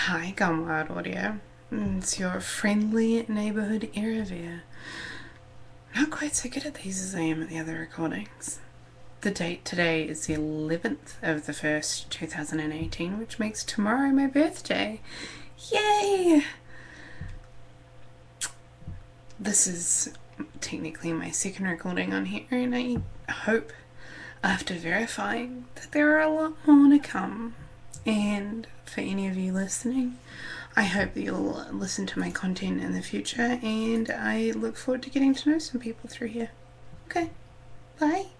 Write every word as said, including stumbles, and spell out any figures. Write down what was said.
Hi, Gumwild Audio. It's your friendly neighbourhood Iravia. Not quite so good at these as I am at the other recordings. The date today is the eleventh of the first, two thousand eighteen, which makes tomorrow my birthday. Yay! This is technically my second recording on here, and I hope, after verifying, that there are a lot more to come. And for any of you listening, I hope that you'll listen to my content in the future, and I look forward to getting to know some people through here. Okay, bye.